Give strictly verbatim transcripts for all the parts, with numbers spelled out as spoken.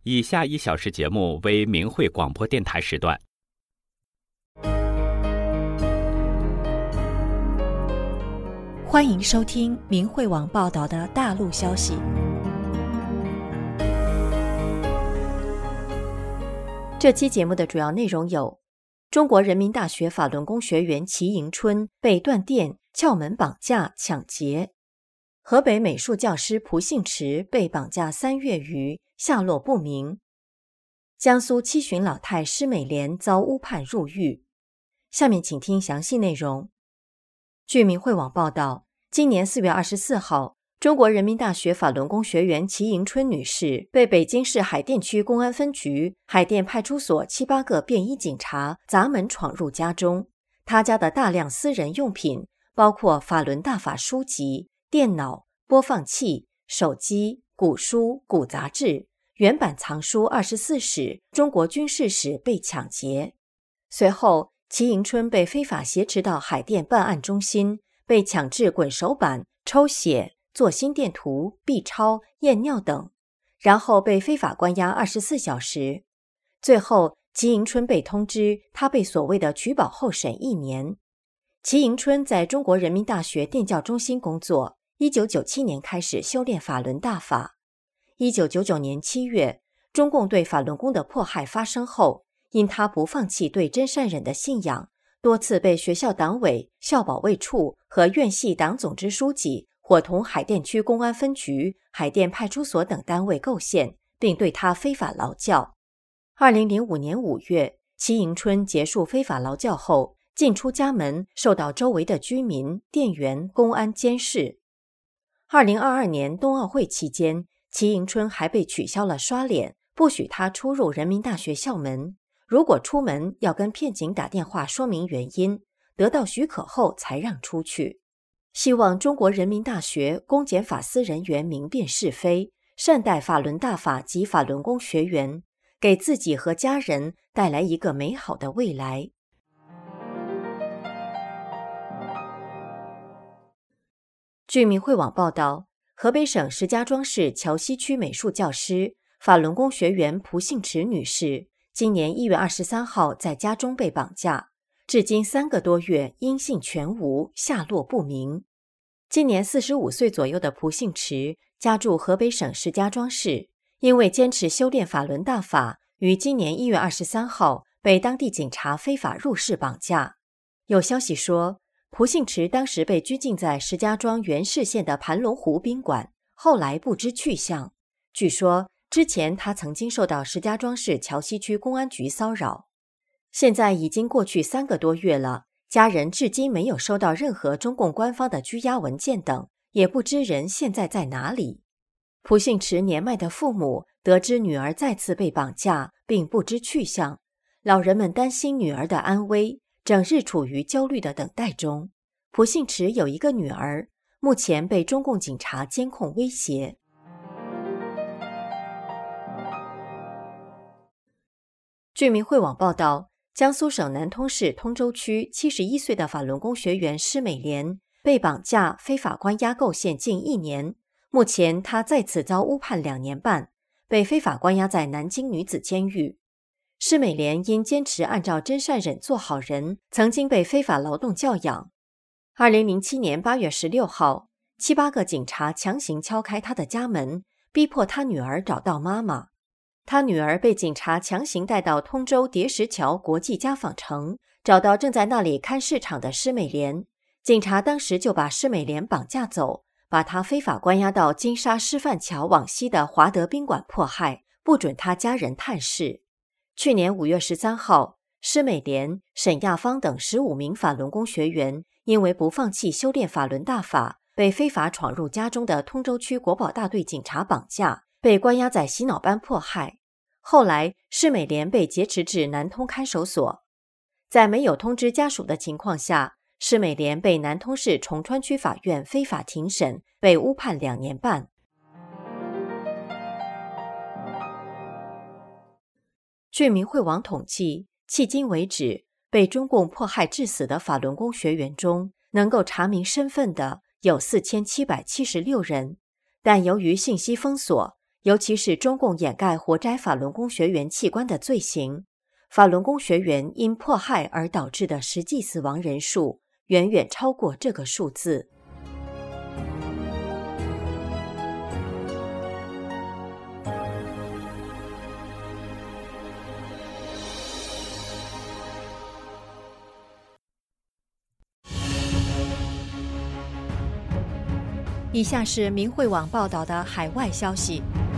以下一小时节目为明慧广播电台时段。 欢迎收听明慧网报道的大陆消息。这期节目的主要内容有：中国人民大学法轮功学员齐迎春被断电、撬门绑架、抢劫；河北美术教师蒲幸池被绑架三月余，下落不明；江苏七旬老太施美莲遭诬判入狱。下面请听详细内容。据明慧网报道，今年四月二十四号，中国人民大学法轮功学员齐迎春女士被北京市海淀区公安分局、海淀派出所七八个便衣警察砸门闯入家中，她家的大量私人用品，包括法轮大法书籍、电脑、播放器、手机、古书、古杂志、原版藏书二十四史、中国军事史被抢劫。随后，齐迎春被非法挟持到海淀办案中心，被强制滚手板、抽血、做心电图、B 超、验尿等，然后被非法关押二十四小时。最后，齐迎春被通知，她被所谓的取保候审一年。齐迎春在中国人民大学电教中心工作，一九九七年开始修炼法轮大法。一九九九年七月，中共对法轮功的迫害发生后，因他不放弃对真善忍的信仰，多次被学校党委、校保卫处和院系党总支书记伙同海淀区公安分局、海淀派出所等单位构陷，并对他非法劳教。二零零五年五月，齐迎春结束非法劳教后，进出家门受到周围的居民、店员、公安监视。二零二二年冬奥会期间，齐迎春还被取消了刷脸，不许她出入人民大学校门。如果出门要跟骗警打电话说明原因，得到许可后才让出去。希望中国人民大学公检法司人员明辨是非，善待法轮大法及法轮功学员，给自己和家人带来一个美好的未来。据明慧网报道，河北省石家庄市桥西区美术教师、法轮功学员蒲幸池女士今年一月二十三号在家中被绑架，至今三个多月音信全无，下落不明。今年四十五岁左右的蒲幸池家住河北省石家庄市，因为坚持修炼法轮大法，于今年一月二十三号被当地警察非法入室绑架。有消息说，蒲幸池当时被拘禁在石家庄原市县的盘龙湖宾馆，后来不知去向。据说之前他曾经受到石家庄市桥西区公安局骚扰。现在已经过去三个多月了，家人至今没有收到任何中共官方的拘押文件等，也不知人现在在哪里。蒲幸池年迈的父母得知女儿再次被绑架，并不知去向，老人们担心女儿的安危，整日处于焦虑的等待中。蒲幸池有一个女儿，目前被中共警察监控威胁。据明慧网报道，江苏省南通市通州区七十一岁的法轮功学员施美莲被绑架、非法关押构陷近一年，目前她再次遭诬判两年半，被非法关押在南京女子监狱。施美莲因坚持按照真善忍做好人，曾经被非法劳动教养。二零零七年八月十六号，七八个警察强行敲开她的家门，逼迫她女儿找到妈妈。他女儿被警察强行带到通州叠石桥国际家纺城，找到正在那里看市场的施美莲。警察当时就把施美莲绑架走，把她非法关押到金沙师范桥往西的华德宾馆迫害，不准她家人探视。去年五月十三号，施美莲、沈亚芳等十五名法轮功学员因为不放弃修炼法轮大法，被非法闯入家中的通州区国保大队警察绑架，被关押在洗脑班迫害。后来，施美莲被劫持至南通看守所。在没有通知家属的情况下，施美莲被南通市崇川区法院非法庭审，被诬判两年半。据明慧网统计，迄今为止，被中共迫害致死的法轮功学员中，能够查明身份的有四千七百七十六人，但由于信息封锁， 尤其是中共掩盖活摘法轮功学员器官的罪行，法轮功学员因迫害而导致的实际死亡人数远远超过这个数字。以下是明慧网报道的海外消息，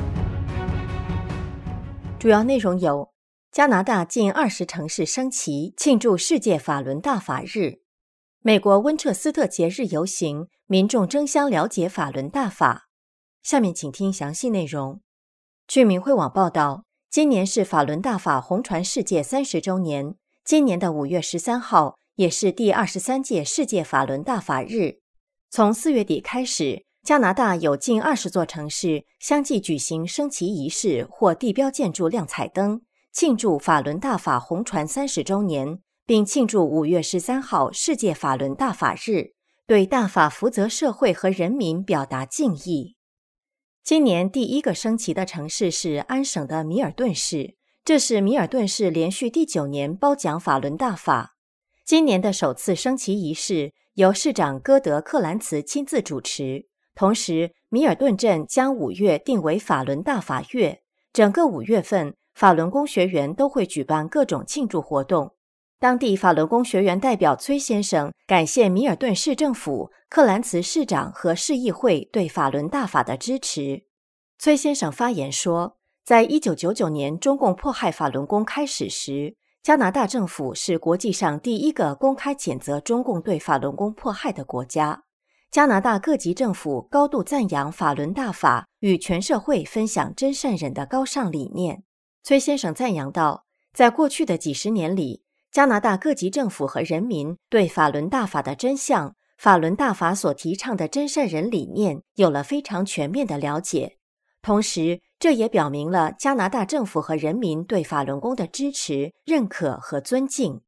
主要内容有：加拿大近二十城市升旗庆祝世界法轮大法日；美国温彻斯特节日游行，民众争相了解法轮大法。下面请听详细内容。据明慧网报道，今年是法轮大法红传世界三十周年，今年的五月十三号也是第二十三届世界法轮大法日。从四月底开始，加拿大有近二十座城市相继举行升旗仪式或地标建筑亮彩灯，庆祝法轮大法红传三十周年，并庆祝五月十三号世界法轮大法日，对大法福泽社会和人民表达敬意。今年第一个升旗的城市是安省的米尔顿市，这是米尔顿市连续第九年褒奖法轮大法。今年的首次升旗仪式由市长戈德·克兰茨亲自主持，同时米尔顿镇将五月定为法轮大法月，整个五月份法轮功学员都会举办各种庆祝活动。当地法轮功学员代表崔先生感谢米尔顿市政府、克兰茨市长和市议会对法轮大法的支持。崔先生发言说，在一九九九年中共迫害法轮功开始时，加拿大政府是国际上第一个公开谴责中共对法轮功迫害的国家。加拿大各级政府高度赞扬法轮大法与全社会分享真善忍的高尚理念。崔先生赞扬道，在过去的几十年里，加拿大各级政府和人民对法轮大法的真相、法轮大法所提倡的真善忍理念有了非常全面的了解。同时，这也表明了加拿大政府和人民对法轮功的支持、认可和尊敬。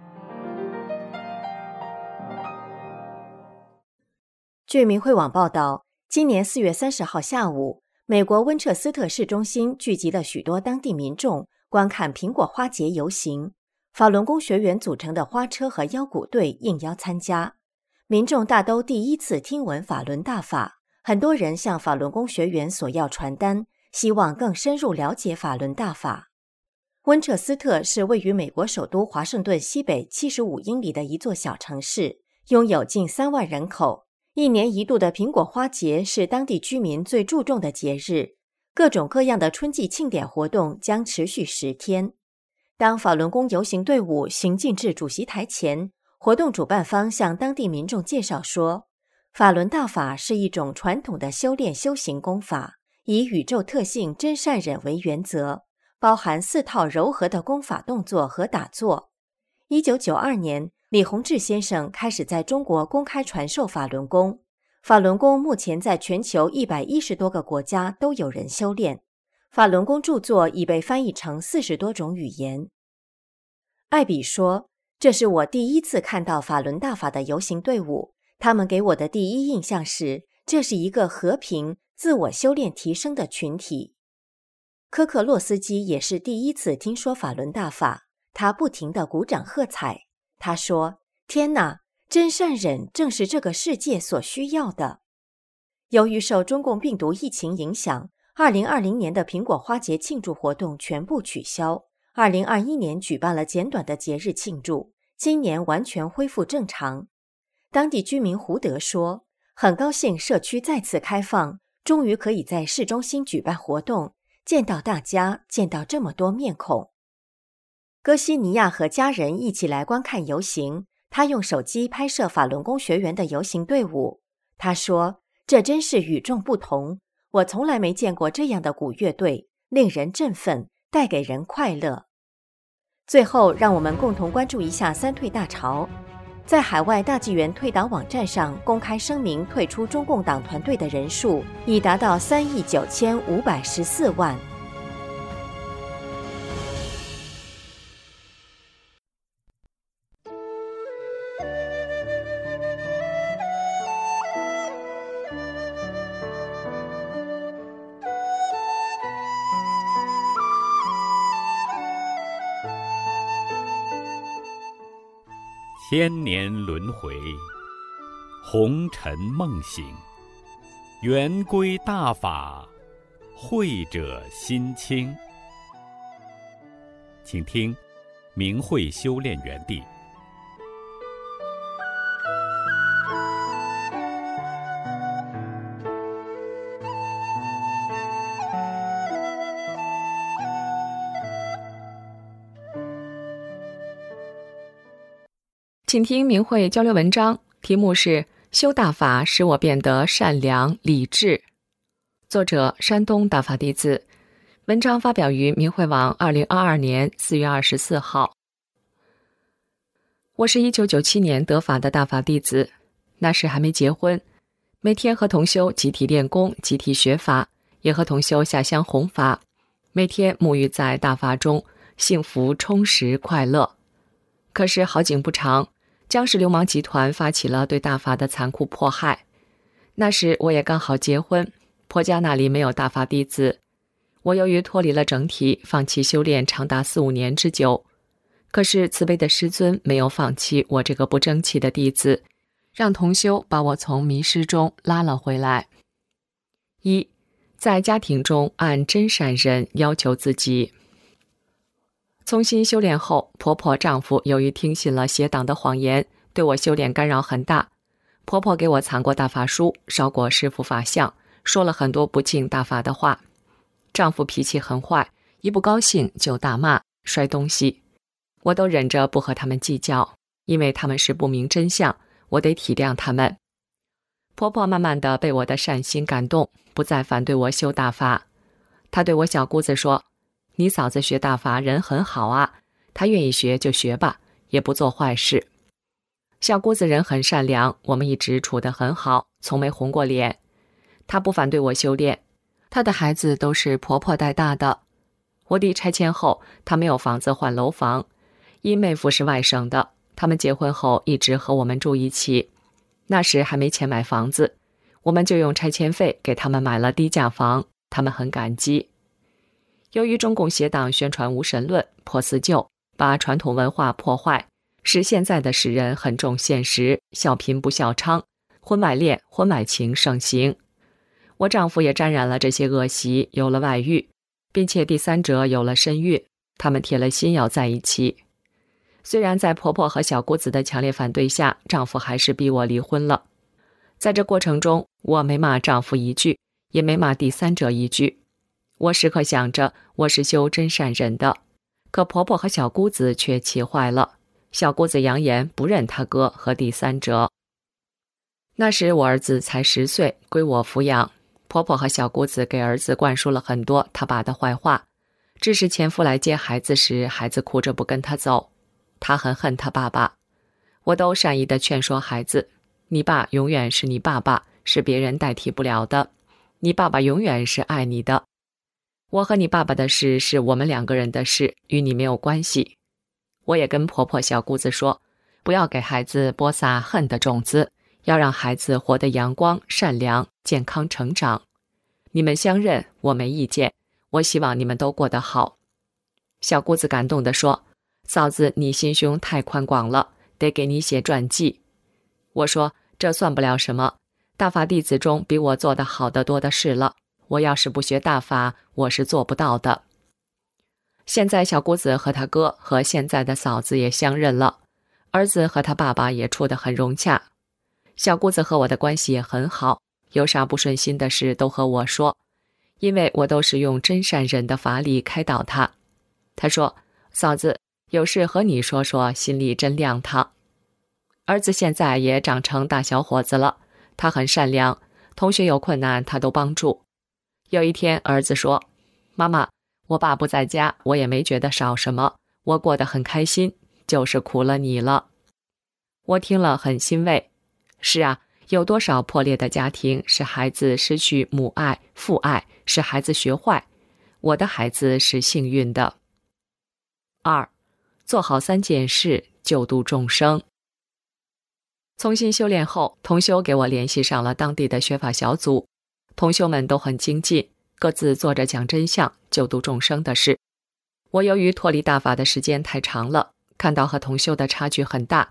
据明慧网报道，今年四月三十号下午，美国温彻斯特市中心聚集了许多当地民众观看苹果花节游行，法轮功学员组成的花车和腰鼓队应邀参加。民众大都第一次听闻法轮大法，很多人向法轮功学员索要传单，希望更深入了解法轮大法。温彻斯特是位于美国首都华盛顿西北七十五英里的一座小城市，拥有近三万人口。一年一度的苹果花节是当地居民最注重的节日，各种各样的春季庆典活动将持续十天。当法轮功游行队伍行进至主席台前，活动主办方向当地民众介绍说，法轮大法是一种传统的修炼修行功法，以宇宙特性真善忍为原则，包含四套柔和的功法动作和打坐。一九九二年，李洪志先生开始在中国公开传授法轮功。法轮功目前在全球一百一十多个国家都有人修炼。法轮功著作已被翻译成四十多种语言。艾比说，这是我第一次看到法轮大法的游行队伍，他们给我的第一印象是，这是一个和平、自我修炼提升的群体。科克洛斯基也是第一次听说法轮大法，他不停地鼓掌喝彩。他说，天哪，真善忍正是这个世界所需要的。由于受中共病毒疫情影响，二零二零年的苹果花节庆祝活动全部取消，二零二一年举办了简短的节日庆祝，今年完全恢复正常。当地居民胡德说，很高兴社区再次开放，终于可以在市中心举办活动，见到大家，见到这么多面孔。哥西尼亚和家人一起来观看游行，他用手机拍摄法轮功学员的游行队伍。他说，这真是与众不同，我从来没见过这样的鼓乐队，令人振奋，带给人快乐。最后，让我们共同关注一下三退大潮。在海外大纪元退党网站上公开声明退出中共党团队的人数已达到三亿九千五百十四万。 千年轮回，红尘梦醒，圆归大法，慧者心清。请听明慧修炼园地。 请听明慧交流文章，题目是修大法使我变得善良理智，作者山东大法弟子。文章发表于明慧网二零二二年四月二十四号。我是一九九七年得法的大法弟子，那时还没结婚，每天和同修集体练功，集体学法，也和同修下乡弘法，每天沐浴在大法中，幸福充实快乐。可是好景不长，僵尸流氓集团发起了对大法的残酷迫害。那时我也刚好结婚，婆家那里没有大法弟子。我由于脱离了整体，放弃修炼长达四五年之久。可是慈悲的师尊没有放弃我这个不争气的弟子，让同修把我从迷失中拉了回来。一，在家庭中按真善忍要求自己。重新修炼后，婆婆丈夫由于听信了邪党的谎言，对我修炼干扰很大。婆婆给我藏过大法书，烧过师父法像，说了很多不敬大法的话。丈夫脾气很坏，一不高兴就大骂摔东西，我都忍着不和他们计较，因为他们是不明真相，我得体谅他们。婆婆慢慢地被我的善心感动，不再反对我修大法。她对我小姑子说，你嫂子学大法人很好啊，她愿意学就学吧，也不做坏事。小姑子人很善良，我们一直处得很好，从没红过脸。她不反对我修炼，她的孩子都是婆婆带大的。我弟拆迁后，她没有房子换楼房，因妹夫是外省的，他们结婚后一直和我们住一起。那时还没钱买房子，我们就用拆迁费给他们买了低价房，他们很感激。由于中共邪党宣传无神论，破四旧，把传统文化破坏，使现在的世人很重现实，笑贫不笑娼，婚外恋、婚外情盛行。我丈夫也沾染了这些恶习，有了外遇，并且第三者有了身孕，他们铁了心要在一起。虽然在婆婆和小姑子的强烈反对下，丈夫还是逼我离婚了。在这过程中，我没骂丈夫一句，也没骂第三者一句。我时刻想着我是修真善忍的，可婆婆和小姑子却气坏了。小姑子扬言不认她哥和第三者。那时我儿子才十岁，归我抚养。婆婆和小姑子给儿子灌输了很多他爸的坏话，致使前夫来接孩子时，孩子哭着不跟他走。他很恨他爸爸。我都善意地劝说孩子，你爸永远是你爸爸，是别人代替不了的。你爸爸永远是爱你的。我和你爸爸的事是我们两个人的事，与你没有关系。我也跟婆婆小姑子说，不要给孩子播撒恨的种子，要让孩子活得阳光、善良、健康成长。你们相认，我没意见，我希望你们都过得好。小姑子感动地说，嫂子你心胸太宽广了，得给你写传记。我说，这算不了什么，大法弟子中比我做得好的多的是了，我要是不学大法，我是做不到的。现在小姑子和她哥和现在的嫂子也相认了，儿子和他爸爸也处得很融洽。小姑子和我的关系也很好，有啥不顺心的事都和我说，因为我都是用真善忍的法理开导他。他说，嫂子有事和你说说，心里真亮堂。儿子现在也长成大小伙子了，他很善良，同学有困难他都帮助。有一天儿子说，妈妈，我爸不在家，我也没觉得少什么，我过得很开心，就是苦了你了。我听了很欣慰。是啊，有多少破裂的家庭使孩子失去母爱、父爱，使孩子学坏。我的孩子是幸运的。二，做好三件事，救度众生。重新修炼后，同修给我联系上了当地的学法小组，同修们都很精进，各自做着讲真相、救度众生的事。我由于脱离大法的时间太长了，看到和同修的差距很大，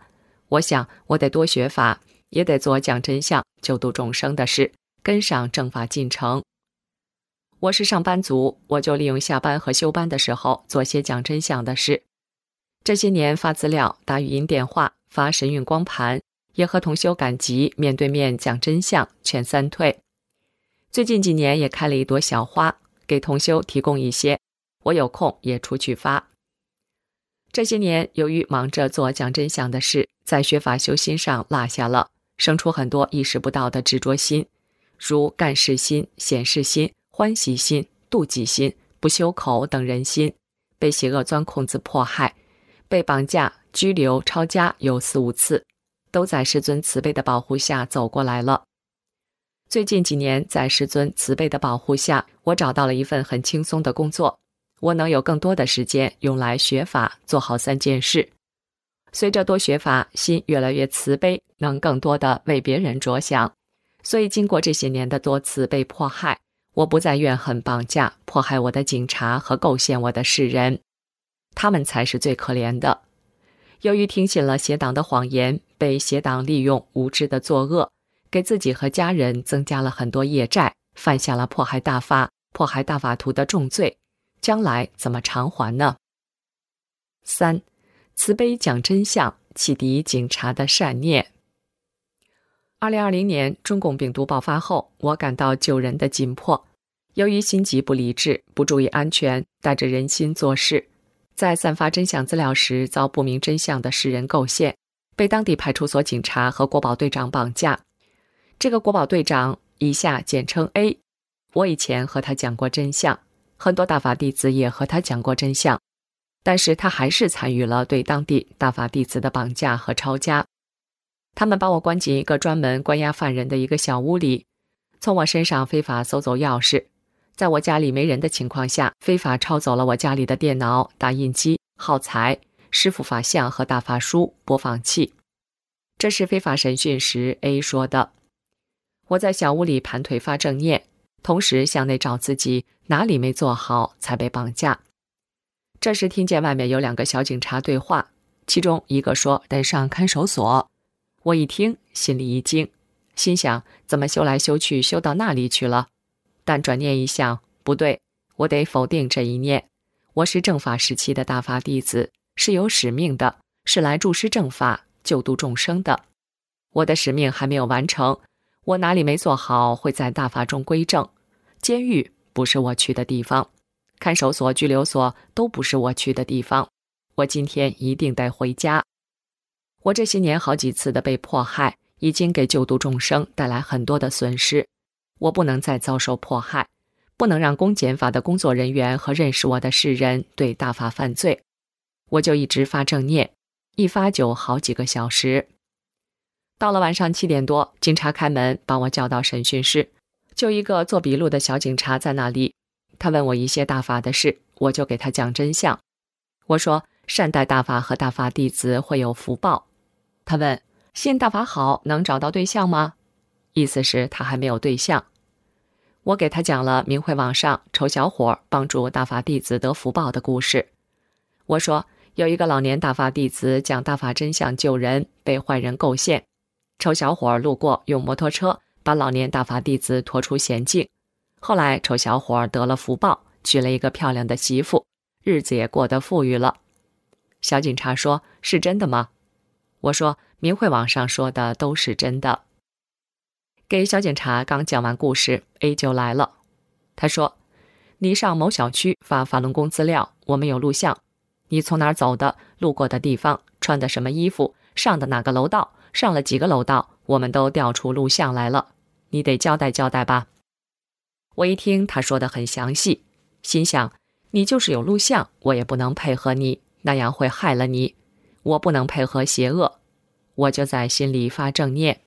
我想我得多学法，也得做讲真相、救度众生的事，跟上正法进程。我是上班族，我就利用下班和休班的时候做些讲真相的事。这些年发资料、打语音电话、发神韵光盘，也和同修赶集，面对面讲真相，劝三退。最近几年也开了一朵小花，给同修提供一些，我有空也出去发。这些年由于忙着做讲真相的事，在学法修心上落下了，生出很多意识不到的执着心，如干事心、显示心、欢喜心、妒忌心、不修口等人心，被邪恶钻空子迫害，被绑架、拘留、抄家有四五次，都在师尊慈悲的保护下走过来了。最近几年，在师尊慈悲的保护下，我找到了一份很轻松的工作，我能有更多的时间用来学法，做好三件事。随着多学法，心越来越慈悲，能更多的为别人着想。所以经过这些年的多次被迫害，我不再怨恨绑架、迫害我的警察和构陷我的世人，他们才是最可怜的。由于听信了邪党的谎言，被邪党利用，无知的作恶，给自己和家人增加了很多业债，犯下了迫害大法、迫害大法徒的重罪，将来怎么偿还呢？三、慈悲讲真相，启迪警察的善念。二零二零年中共病毒爆发后，我感到救人的紧迫。由于心急不理智，不注意安全，带着人心做事，在散发真相资料时遭不明真相的世人构陷，被当地派出所警察和国保队长绑架。这个国保队长以下简称 A， 我以前和他讲过真相，很多大法弟子也和他讲过真相，但是他还是参与了对当地大法弟子的绑架和抄家。他们把我关进一个专门关押犯人的一个小屋里，从我身上非法搜走钥匙，在我家里没人的情况下，非法抄走了我家里的电脑、打印机、耗材、师父法像和大法书、播放器。这是非法审讯时 A 说的。我在小屋里盘腿发正念，同时向内找自己哪里没做好才被绑架。这时听见外面有两个小警察对话，其中一个说得上看守所。我一听心里一惊，心想怎么修来修去修到那里去了？但转念一想，不对，我得否定这一念。我是正法时期的大法弟子，是有使命的，是来助施正法、救度众生的。我的使命还没有完成，我哪里没做好，会在大法中归正。监狱不是我去的地方，看守所、拘留所都不是我去的地方。我今天一定得回家。我这些年好几次的被迫害，已经给救度众生带来很多的损失。我不能再遭受迫害，不能让公检法的工作人员和认识我的世人对大法犯罪。我就一直发正念，一发就好几个小时。到了晚上七点多，警察开门把我叫到审讯室，就一个做笔录的小警察在那里。他问我一些大法的事，我就给他讲真相。我说善待大法和大法弟子会有福报。他问信大法好能找到对象吗？意思是他还没有对象。我给他讲了明慧网上丑小伙帮助大法弟子得福报的故事。我说有一个老年大法弟子讲大法真相救人，被坏人构陷，丑小伙路过用摩托车把老年大法弟子拖出险境，后来丑小伙得了福报，娶了一个漂亮的媳妇，日子也过得富裕了。小警察说是真的吗？我说明慧网上说的都是真的。给小警察刚讲完故事， A 就来了。他说你上某小区发法轮功资料，我们有录像，你从哪儿走的，路过的地方，穿的什么衣服，上的哪个楼道，上了几个楼道，我们都调出录像来了，你得交代交代吧。我一听他说的很详细，心想你就是有录像，我也不能配合你，那样会害了你，我不能配合邪恶。我就在心里发正念。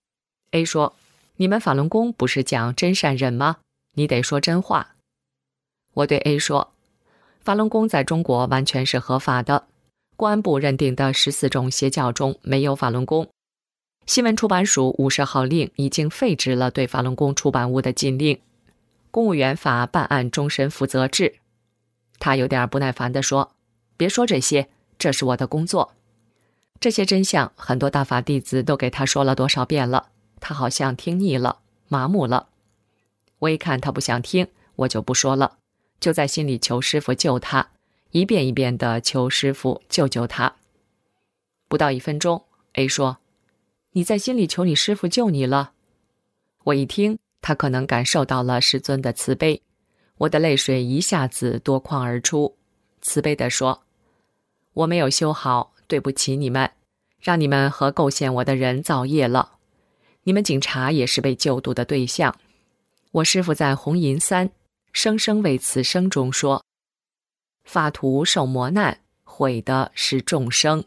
A 说你们法轮功不是讲真善忍吗？你得说真话。我对 A 说法轮功在中国完全是合法的，公安部认定的十四种邪教中没有法轮功。新闻出版署五十号令已经废止了对法轮功出版物的禁令，公务员法办案终身负责制。他有点不耐烦地说别说这些，这是我的工作。 这些真相，很多大法弟子都给他说了多少遍了，他好像听腻了，麻木了。我一看他不想听，我就不说了，就在心里求师父救他，一遍一遍地求师父救救他。不到一分钟 A 说：你在心里求你师父救你了？我一听，他可能感受到了师尊的慈悲，我的泪水一下子夺眶而出，慈悲地说：我没有修好，对不起你们，让你们和构陷我的人造业了。你们警察也是被救度的对象。我师父在红银三生生为此生中说：法徒受磨难，毁的是众生。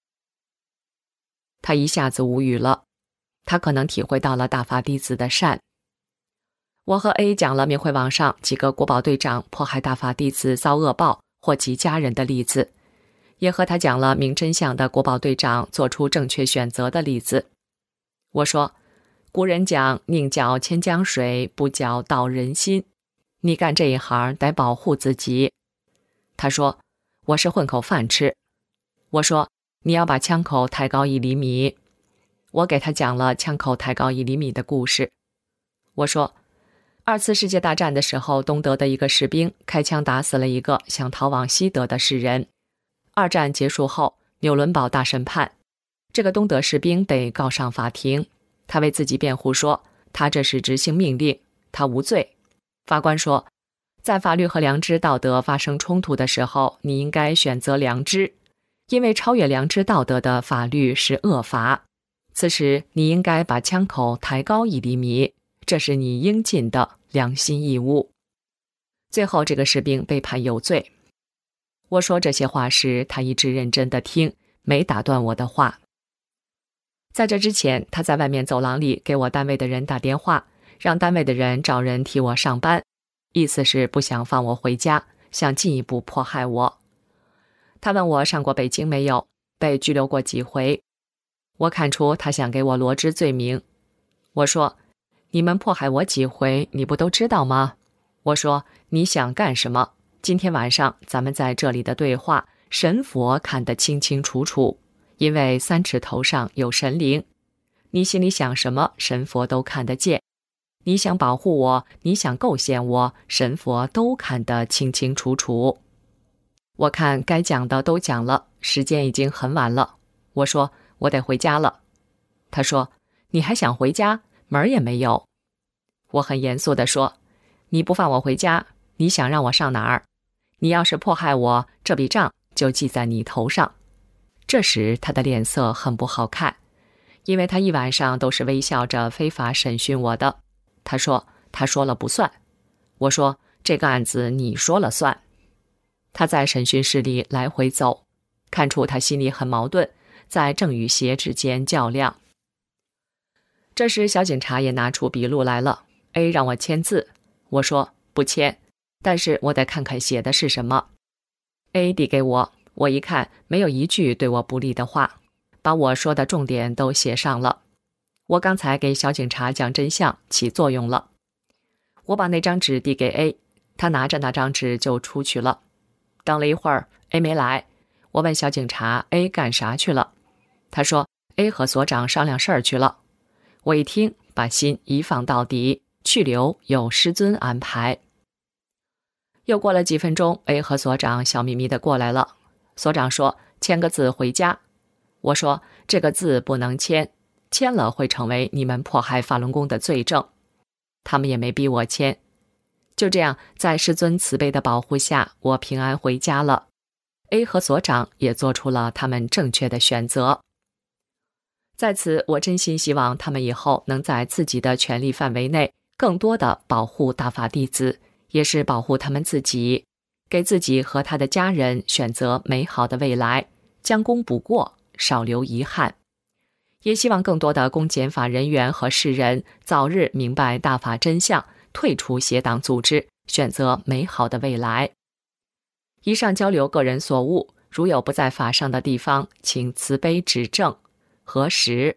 他一下子无语了，他可能体会到了大法弟子的善。我和 A 讲了明慧网上几个国宝队长迫害大法弟子遭恶报祸及家人的例子，也和他讲了明真相的国宝队长做出正确选择的例子。我说，古人讲宁搅千江水，不搅道人心，你干这一行得保护自己。他说，我是混口饭吃。我说，你要把枪口抬高一厘米。我给他讲了枪口抬高一厘米的故事。我说，二次世界大战的时候，东德的一个士兵开枪打死了一个想逃往西德的士人。二战结束后，纽伦堡大审判，这个东德士兵被告上法庭，他为自己辩护说，他这是执行命令，他无罪。法官说，在法律和良知道德发生冲突的时候，你应该选择良知，因为超越良知道德的法律是恶法。此时你应该把枪口抬高一厘米，这是你应尽的良心义务。最后这个士兵被判有罪。我说这些话时，他一直认真地听，没打断我的话。在这之前，他在外面走廊里给我单位的人打电话，让单位的人找人替我上班，意思是不想放我回家，想进一步迫害我。他问我上过北京没有，被拘留过几回。我看出他想给我罗织罪名。我说，你们迫害我几回，你不都知道吗？我说，你想干什么？今天晚上咱们在这里的对话，神佛看得清清楚楚，因为三尺头上有神灵，你心里想什么，神佛都看得见。你想保护我，你想构陷我，神佛都看得清清楚楚。我看该讲的都讲了，时间已经很晚了。我说，我得回家了。他说，你还想回家？门儿也没有。我很严肃地说，你不放我回家，你想让我上哪儿？你要是迫害我，这笔账就记在你头上。这时他的脸色很不好看，因为他一晚上都是微笑着非法审讯我的。他说，他说了不算。我说，这个案子你说了算。他在审讯室里来回走，看出他心里很矛盾，在正与邪之间较量。这时小警察也拿出笔录来了， A 让我签字。我说，不签，但是我得看看写的是什么。 A 递给我，我一看没有一句对我不利的话，把我说的重点都写上了。我刚才给小警察讲真相起作用了。我把那张纸递给 A， 他拿着那张纸就出去了。等了一会儿 A 没来，我问小警察 A 干啥去了。他说 A 和所长商量事儿去了。我一听，把心一放到底，去留有师尊安排。又过了几分钟， A 和所长笑眯眯地过来了。所长说，签个字回家。我说，这个字不能签，签了会成为你们迫害法轮功的罪证。他们也没逼我签。就这样，在师尊慈悲的保护下，我平安回家了。 A 和所长也做出了他们正确的选择。在此，我真心希望他们以后能在自己的权力范围内，更多的保护大法弟子，也是保护他们自己，给自己和他的家人选择美好的未来，将功补过，少留遗憾。也希望更多的公检法人员和世人早日明白大法真相，退出邪党组织，选择美好的未来。以上交流个人所悟，如有不在法上的地方，请慈悲指正。核实。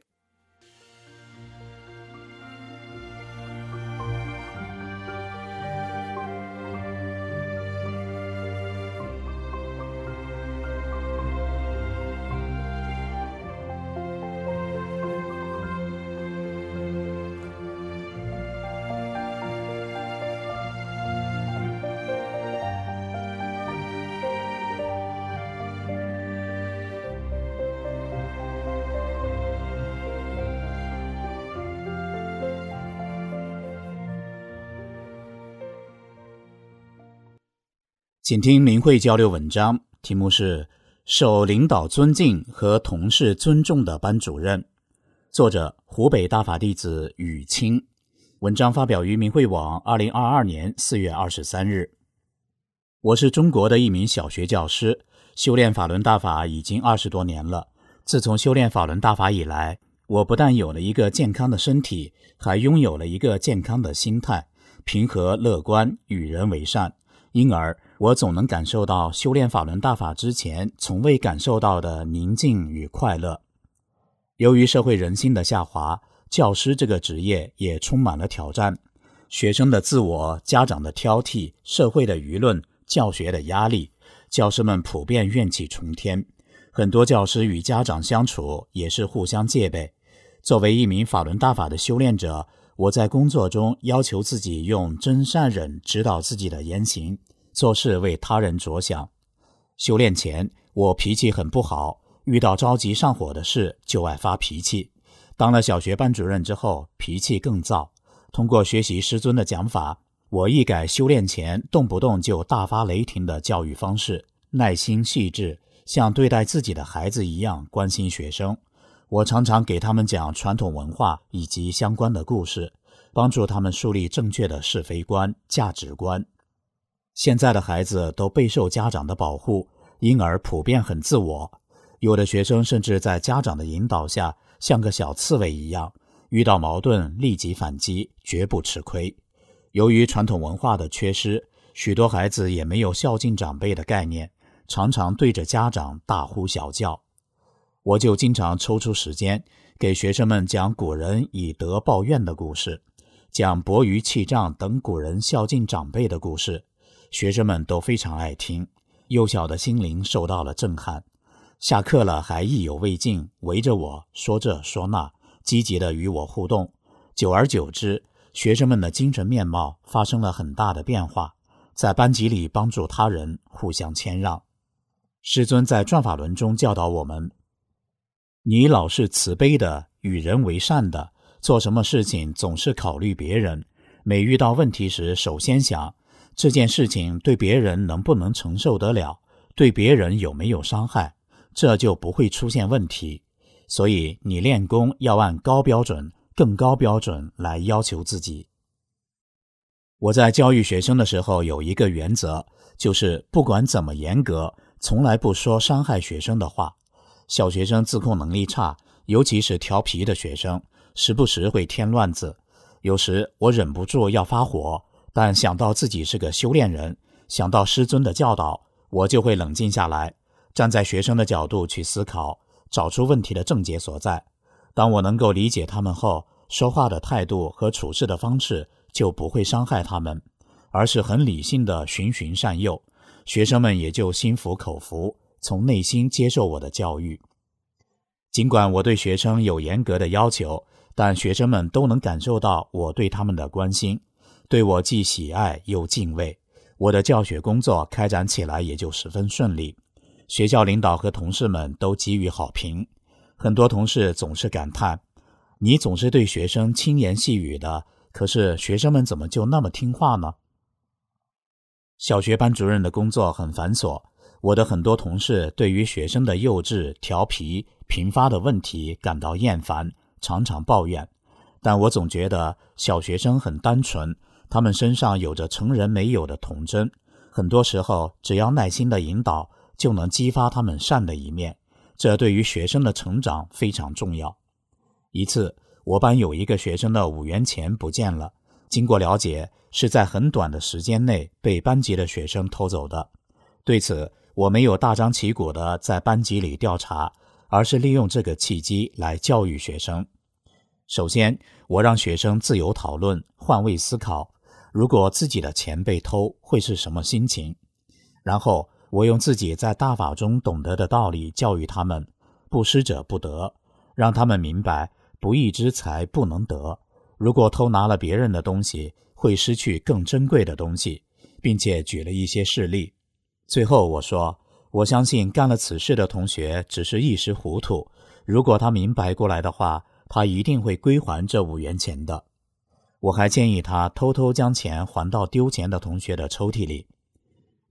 请听明慧交流文章，题目是受领导尊敬和同事尊重的班主任，作者湖北大法弟子雨清，文章发表于明慧网二零二二年四月二十三日。我是中国的一名小学教师，修炼法轮大法已经二十多年了。自从修炼法轮大法以来，我不但有了一个健康的身体，还拥有了一个健康的心态，平和乐观，与人为善。因而我总能感受到修炼法轮大法之前从未感受到的宁静与快乐。由于社会人心的下滑，教师这个职业也充满了挑战。学生的自我，家长的挑剔，社会的舆论，教学的压力，教师们普遍怨气冲天。很多教师与家长相处也是互相戒备。作为一名法轮大法的修炼者，我在工作中要求自己用真善忍指导自己的言行，做事为他人着想。修炼前，我脾气很不好，遇到着急上火的事就爱发脾气。当了小学班主任之后，脾气更躁。通过学习师尊的讲法，我一改修炼前动不动就大发雷霆的教育方式，耐心细致，像对待自己的孩子一样关心学生。我常常给他们讲传统文化以及相关的故事，帮助他们树立正确的是非观、价值观。现在的孩子都备受家长的保护，因而普遍很自我。有的学生甚至在家长的引导下，像个小刺猬一样，遇到矛盾立即反击，绝不吃亏。由于传统文化的缺失，许多孩子也没有孝敬长辈的概念，常常对着家长大呼小叫。我就经常抽出时间给学生们讲古人以德报怨的故事，讲伯鱼弃丈等古人孝敬长辈的故事，学生们都非常爱听，幼小的心灵受到了震撼。下课了还意犹未尽，围着我说这说那，积极地与我互动。久而久之，学生们的精神面貌发生了很大的变化，在班级里帮助他人，互相谦让。师尊在转法轮中教导我们，你老是慈悲的，与人为善的，做什么事情总是考虑别人，每遇到问题时首先想这件事情对别人能不能承受得了，对别人有没有伤害，这就不会出现问题。所以你练功要按高标准、更高标准来要求自己。我在教育学生的时候有一个原则，就是不管怎么严格，从来不说伤害学生的话。小学生自控能力差，尤其是调皮的学生，时不时会添乱子。有时我忍不住要发火，但想到自己是个修炼人，想到师尊的教导，我就会冷静下来，站在学生的角度去思考，找出问题的症结所在。当我能够理解他们后，说话的态度和处事的方式就不会伤害他们，而是很理性的循循善诱，学生们也就心服口服，从内心接受我的教育。尽管我对学生有严格的要求，但学生们都能感受到我对他们的关心，对我既喜爱又敬畏。我的教学工作开展起来也就十分顺利，学校领导和同事们都给予好评。很多同事总是感叹，你总是对学生轻言细语的，可是学生们怎么就那么听话呢？小学班主任的工作很繁琐，我的很多同事对于学生的幼稚、调皮、频发的问题感到厌烦，常常抱怨。但我总觉得小学生很单纯，他们身上有着成人没有的童真，很多时候只要耐心的引导，就能激发他们善的一面，这对于学生的成长非常重要。一次，我班有一个学生的五元钱不见了，经过了解，是在很短的时间内被班级的学生偷走的。对此，我没有大张旗鼓地在班级里调查，而是利用这个契机来教育学生。首先，我让学生自由讨论，换位思考，如果自己的钱被偷，会是什么心情？然后，我用自己在大法中懂得的道理教育他们，不施者不得，让他们明白不义之财不能得，如果偷拿了别人的东西，会失去更珍贵的东西，并且举了一些事例。最后我说，我相信干了此事的同学只是一时糊涂，如果他明白过来的话，他一定会归还这五元钱的。我还建议他偷偷将钱还到丢钱的同学的抽屉里。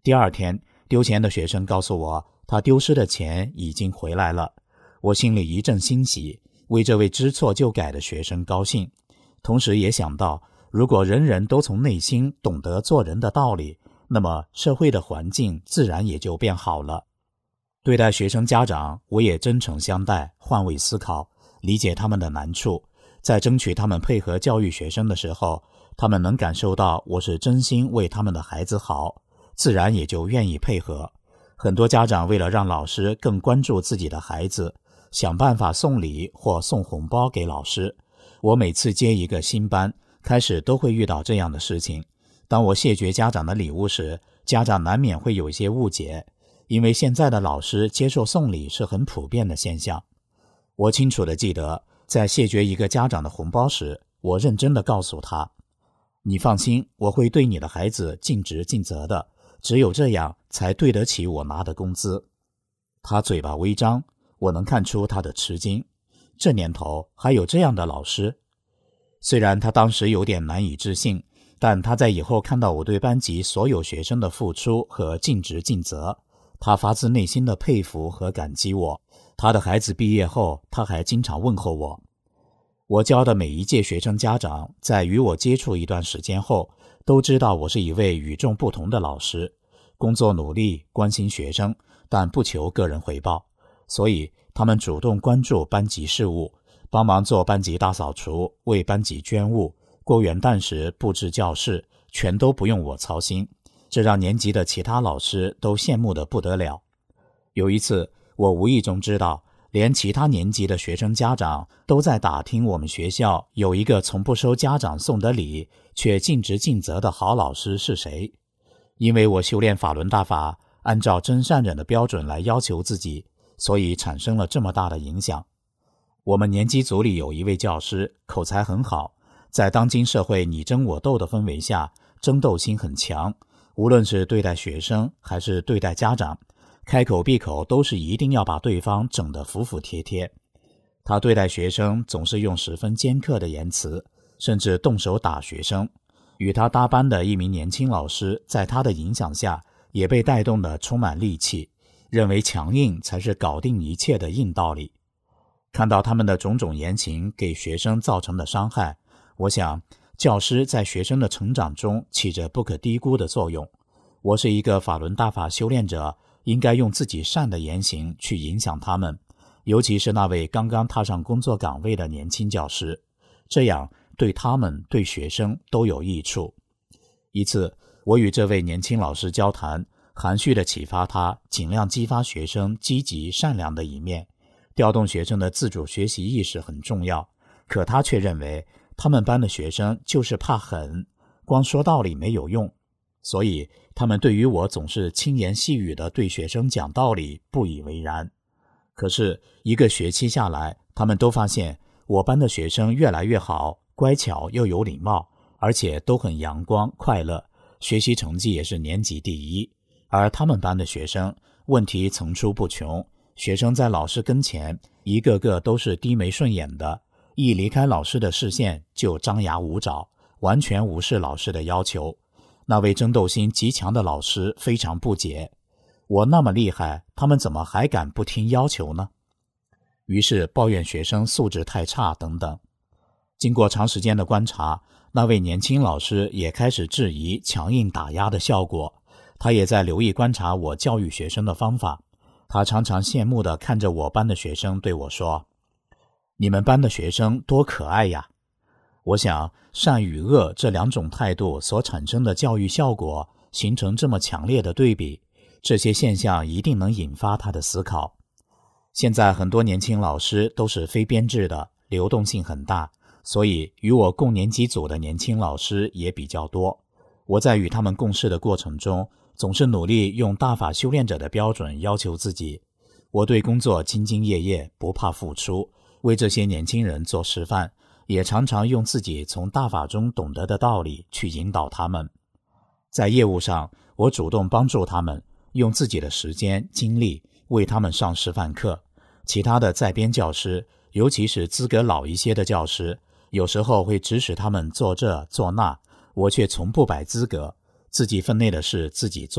第二天，丢钱的学生告诉我，他丢失的钱已经回来了。我心里一阵欣喜，为这位知错就改的学生高兴，同时也想到，如果人人都从内心懂得做人的道理，那么社会的环境自然也就变好了。对待学生家长，我也真诚相待，换位思考，理解他们的难处，在争取他们配合教育学生的时候，他们能感受到我是真心为他们的孩子好，自然也就愿意配合。很多家长为了让老师更关注自己的孩子，想办法送礼或送红包给老师。我每次接一个新班，开始都会遇到这样的事情。当我谢绝家长的礼物时，家长难免会有一些误解，因为现在的老师接受送礼是很普遍的现象。我清楚地记得，在谢绝一个家长的红包时，我认真地告诉他，你放心，我会对你的孩子尽职尽责的，只有这样才对得起我拿的工资。他嘴巴微张，我能看出他的吃惊，这年头还有这样的老师。虽然他当时有点难以置信，但他在以后看到我对班级所有学生的付出和尽职尽责，他发自内心的佩服和感激我。他的孩子毕业后，他还经常问候我。我教的每一届学生家长，在与我接触一段时间后，都知道我是一位与众不同的老师，工作努力，关心学生，但不求个人回报，所以他们主动关注班级事务，帮忙做班级大扫除，为班级捐物，过元旦时布置教室，全都不用我操心，这让年级的其他老师都羡慕得不得了。有一次，我无意中知道，连其他年级的学生家长都在打听我们学校有一个从不收家长送的礼，却尽职尽责的好老师是谁。因为我修炼法轮大法，按照真善忍的标准来要求自己，所以产生了这么大的影响。我们年级组里有一位教师，口才很好，在当今社会你争我斗的氛围下，争斗心很强，无论是对待学生还是对待家长，开口闭口都是一定要把对方整得服服帖帖。他对待学生总是用十分尖刻的言辞，甚至动手打学生。与他搭班的一名年轻老师，在他的影响下，也被带动得充满戾气，认为强硬才是搞定一切的硬道理。看到他们的种种言行给学生造成的伤害，我想教师在学生的成长中起着不可低估的作用。我是一个法轮大法修炼者，应该用自己善的言行去影响他们，尤其是那位刚刚踏上工作岗位的年轻教师，这样对他们对学生都有益处。一次，我与这位年轻老师交谈，含蓄地启发他尽量激发学生积极善良的一面，调动学生的自主学习意识很重要。可他却认为他们班的学生就是怕狠，光说道理没有用，所以他们对于我总是轻言细语地对学生讲道理不以为然。可是一个学期下来，他们都发现我班的学生越来越好，乖巧又有礼貌，而且都很阳光快乐，学习成绩也是年级第一。而他们班的学生问题层出不穷，学生在老师跟前一个个都是低眉顺眼的，一离开老师的视线就张牙舞爪，完全无视老师的要求。那位争斗心极强的老师非常不解，我那么厉害，他们怎么还敢不听要求呢？于是抱怨学生素质太差等等。经过长时间的观察，那位年轻老师也开始质疑强硬打压的效果，他也在留意观察我教育学生的方法。他常常羡慕地看着我班的学生对我说，你们班的学生多可爱呀。我想善与恶这两种态度所产生的教育效果形成这么强烈的对比，这些现象一定能引发他的思考。现在很多年轻老师都是非编制的，流动性很大，所以与我共年级组的年轻老师也比较多。我在与他们共事的过程中，总是努力用大法修炼者的标准要求自己。我对工作兢兢业业，不怕付出，为这些年轻人做示范，也常常用自己从大法中懂得的道理去引导他们。在业务上，我主动帮助他们，用自己的时间精力为他们上示范课。其他的在编教师，尤其是资格老一些的教师，有时候会指使他们做这做那，我却从不摆资格，自己分内的事自己做，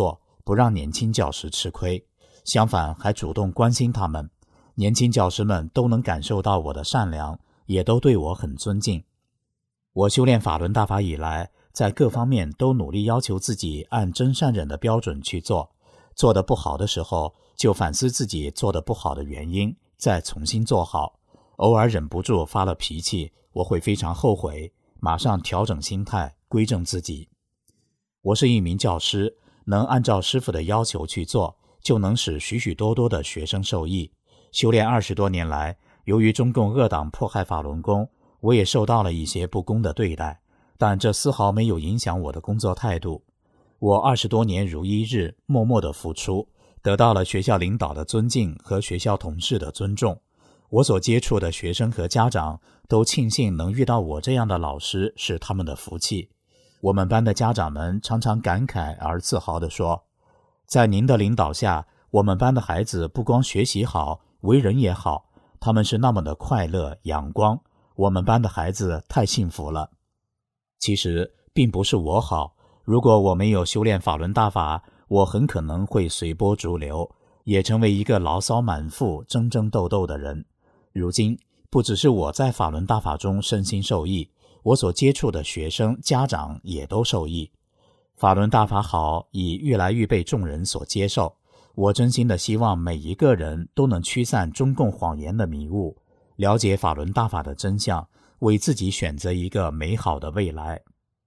不让年轻教师吃亏，相反还主动关心他们。年轻教师们都能感受到我的善良，也都对我很尊敬。我修炼法轮大法以来，在各方面都努力要求自己按真善忍的标准去做，做得不好的时候就反思自己做得不好的原因，再重新做好。偶尔忍不住发了脾气，我会非常后悔，马上调整心态，归正自己。我是一名教师，能按照师父的要求去做，就能使许许多多的学生受益。修炼二十多年来，由于中共恶党迫害法轮功，我也受到了一些不公的对待，但这丝毫没有影响我的工作态度。我二十多年如一日默默的付出，得到了学校领导的尊敬和学校同事的尊重。我所接触的学生和家长都庆幸能遇到我这样的老师是他们的福气。我们班的家长们常常感慨而自豪地说，在您的领导下，我们班的孩子不光学习好，为人也好，他们是那么的快乐阳光，我们班的孩子太幸福了。其实并不是我好，如果我没有修炼法轮大法，我很可能会随波逐流，也成为一个牢骚满腹争争斗斗的人。如今不只是我在法轮大法中身心受益，我所接触的学生家长也都受益。法轮大法好已愈来愈被众人所接受，我真心的希望每一个人都能驱散中共谎言的迷雾，了解法轮大法的真相，为自己选择一个美好的未来。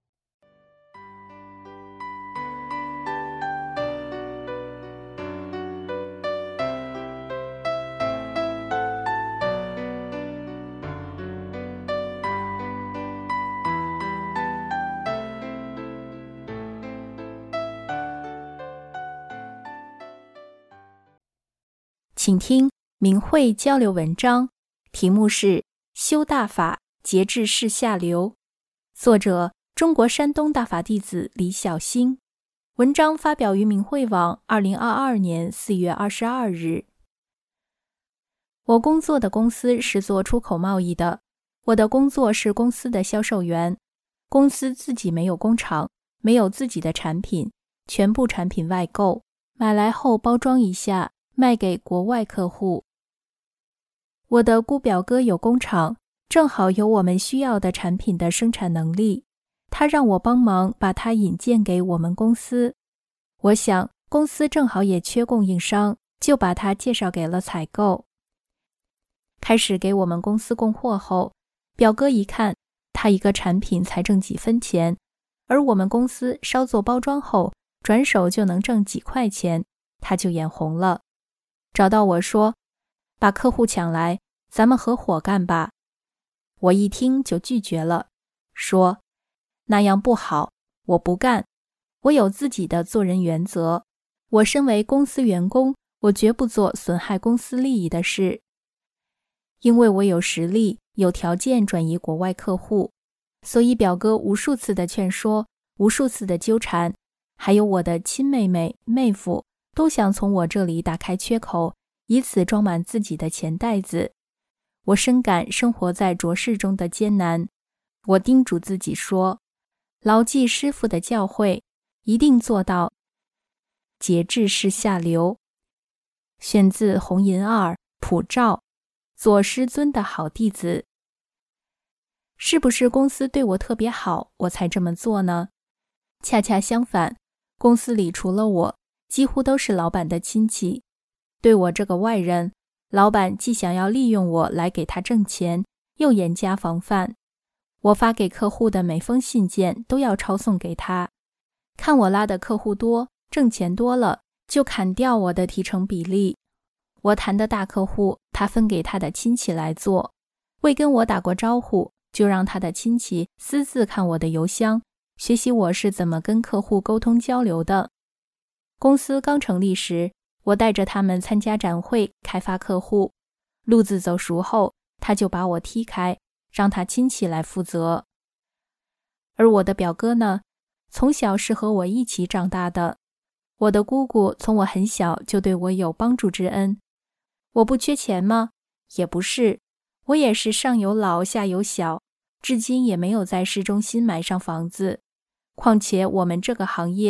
请听明慧交流文章，题目是修大法，节制是下流。作者中国山东大法弟子李小星。文章发表于明慧网二零二二年四月二十二日。我工作的公司是做出口贸易的，我的工作是公司的销售员。公司自己没有工厂，没有自己的产品，全部产品外购，买来后包装一下，卖给国外客户。我的姑表哥有工厂，正好有我们需要的产品的生产能力，他让我帮忙把它引荐给我们公司。我想公司正好也缺供应商，就把它介绍给了采购。开始给我们公司供货后，表哥一看，他一个产品才挣几分钱，而我们公司稍做包装后，转手就能挣几块钱，他就眼红了。找到我说，把客户抢来，咱们合伙干吧。我一听就拒绝了，说那样不好，我不干，我有自己的做人原则，我身为公司员工，我绝不做损害公司利益的事。因为我有实力，有条件转移国外客户，所以表哥无数次的劝说，无数次的纠缠，还有我的亲妹妹、妹夫都想从我这里打开缺口，以此装满自己的钱袋子。我深感生活在浊世中的艰难，我叮嘱自己说，牢记师父的教诲，一定做到节制是下流。选自红银二普照，左师尊的好弟子。是不是公司对我特别好，我才这么做呢？恰恰相反，公司里除了我，几乎都是老板的亲戚。对我这个外人，老板既想要利用我来给他挣钱，又严加防范。我发给客户的每封信件都要抄送给他。看我拉的客户多，挣钱多了，就砍掉我的提成比例。我谈的大客户，他分给他的亲戚来做，未跟我打过招呼，就让他的亲戚私自看我的邮箱，学习我是怎么跟客户沟通交流的。公司刚成立时，我带着他们参加展会，开发客户。路子走熟后，他就把我踢开，让他亲戚来负责。而我的表哥呢，从小是和我一起长大的。我的姑姑从我很小就对我有帮助之恩。我不缺钱吗？也不是，我也是上有老下有小，至今也没有在市中心买上房子。况且我们这个行业，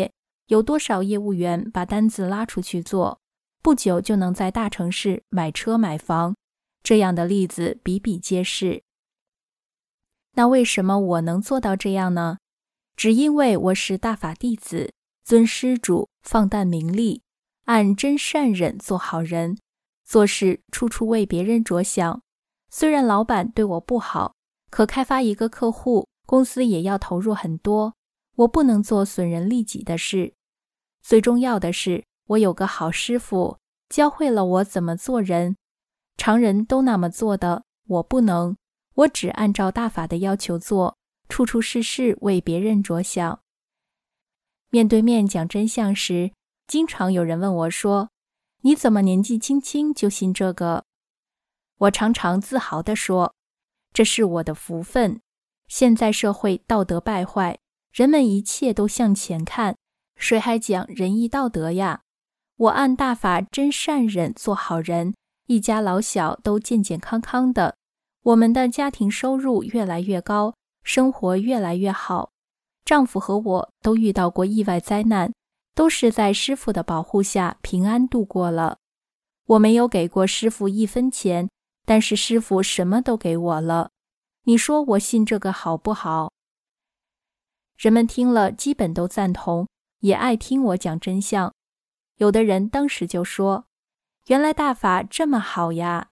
有多少业务员把单子拉出去做，不久就能在大城市买车买房，这样的例子比比皆是。那为什么我能做到这样呢？只因为我是大法弟子，尊施主，放淡名利，按真善忍做好人，做事处处为别人着想。虽然老板对我不好，可开发一个客户，公司也要投入很多，我不能做损人利己的事。最重要的是，我有个好师傅，教会了我怎么做人。常人都那么做的，我不能，我只按照大法的要求做，处处事事为别人着想。面对面讲真相时，经常有人问我说，你怎么年纪轻轻就信这个？我常常自豪地说，这是我的福分。现在社会道德败坏，人们一切都向前看，谁还讲仁义道德呀？我按大法真善忍做好人，一家老小都健健康康的，我们的家庭收入越来越高，生活越来越好。丈夫和我都遇到过意外灾难，都是在师父的保护下平安度过了。我没有给过师父一分钱，但是师父什么都给我了。你说我信这个好不好？人们听了基本都赞同，也爱听我讲真相。有的人当时就说，原来大法这么好呀。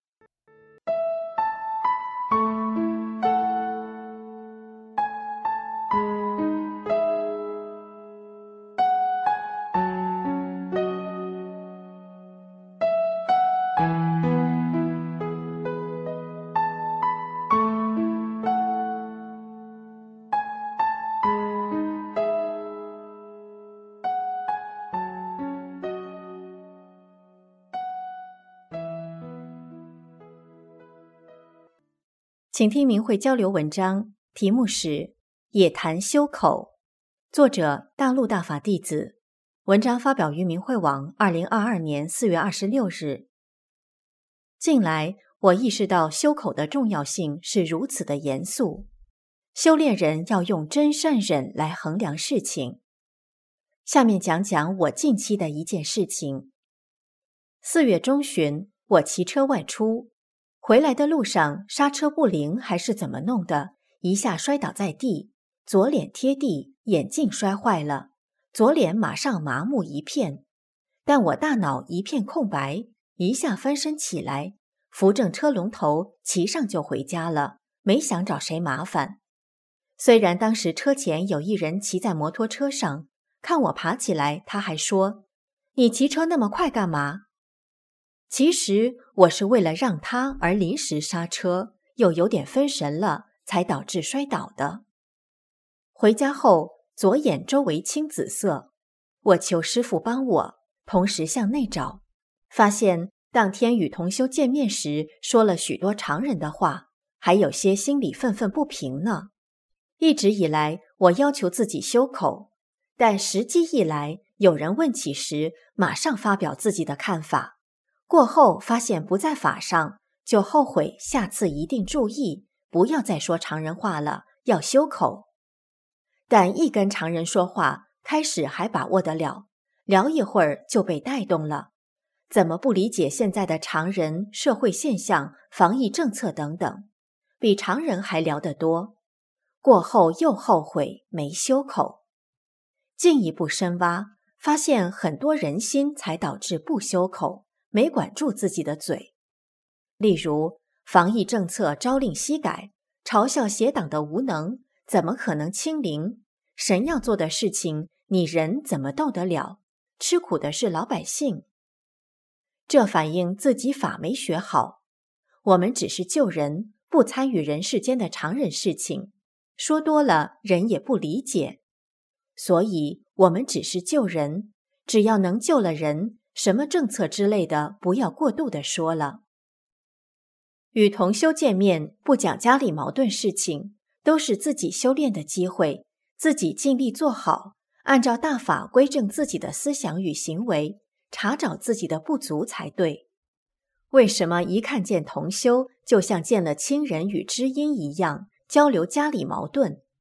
请听明慧交流文章，题目是《也谈修口》，作者大陆大法弟子，文章发表于明慧网二零二二年四月二十六日。近来我意识到修口的重要性是如此的严肃，修炼人要用真善忍来衡量事情。下面讲讲我近期的一件事情。四月中旬，我骑车外出，回来的路上刹车不灵还是怎么弄的，一下摔倒在地，左脸贴地，眼镜摔坏了，左脸马上麻木一片。但我大脑一片空白，一下翻身起来，扶正车龙头，骑上就回家了，没想找谁麻烦。虽然当时车前有一人骑在摩托车上，看我爬起来，他还说，你骑车那么快干嘛？其实我是为了让他而临时刹车，又有点分神了，才导致摔倒的。回家后，左眼周围青紫色，我求师父帮我，同时向内找，发现当天与同修见面时说了许多常人的话，还有些心里愤愤不平呢。一直以来我要求自己修口，但时机一来，有人问起时，马上发表自己的看法。过后发现不在法上，就后悔下次一定注意，不要再说常人话了，要修口。但一跟常人说话，开始还把握得了，聊一会儿就被带动了，怎么不理解现在的常人、社会现象、防疫政策等等，比常人还聊得多。过后又后悔没修口，进一步深挖，发现很多人心才导致不修口，没管住自己的嘴。例如防疫政策朝令夕改，嘲笑邪党的无能，怎么可能清零？神要做的事情，你人怎么斗得了？吃苦的是老百姓。这反映自己法没学好。我们只是救人，不参与人世间的常人事情，说多了人也不理解。所以我们只是救人，只要能救了人，什么政策之类的不要过度的说了。与同修见面，不讲家里矛盾事情，都是自己修炼的机会，自己尽力做好，按照大法规正自己的思想与行为，查找自己的不足才对。为什么一看见同修，就像见了亲人与知音一样，交流家里矛盾？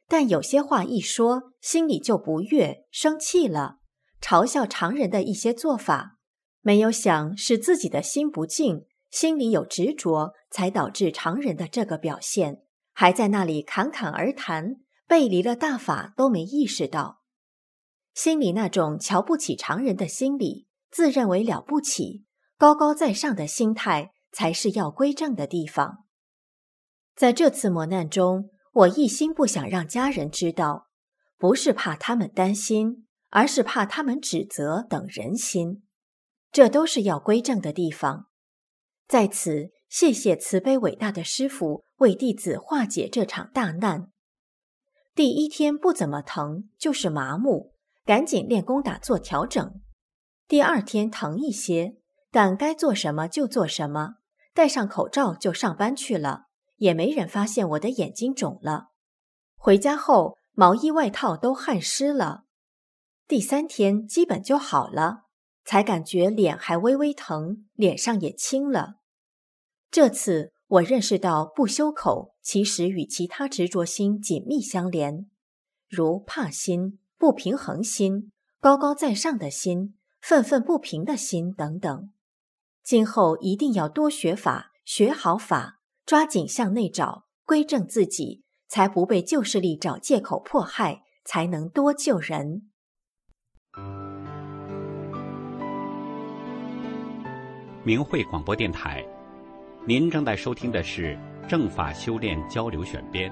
但有些话一说，心里就不悦，生气了，嘲笑常人的一些做法，没有想是自己的心不静，心里有执着，才导致常人的这个表现，还在那里侃侃而谈，背离了大法都没意识到。心里那种瞧不起常人的心理，自认为了不起，高高在上的心态，才是要归正的地方。在这次磨难中，我一心不想让家人知道，不是怕他们担心，而是怕他们指责等人心，这都是要归正的地方。在此，谢谢慈悲伟大的师父为弟子化解这场大难。第一天不怎么疼，就是麻木，赶紧练功打坐调整。第二天疼一些，但该做什么就做什么，戴上口罩就上班去了，也没人发现我的眼睛肿了。回家后，毛衣外套都汗湿了。第三天基本就好了，才感觉脸还微微疼，脸上也青了。这次我认识到不修口其实与其他执着心紧密相连，如怕心、不平衡心、高高在上的心、愤愤不平的心等等。今后一定要多学法，学好法，抓紧向内找，归正自己，才不被旧势力找借口迫害，才能多救人。 明慧广播电台，您正在收听的是正法修炼交流选编。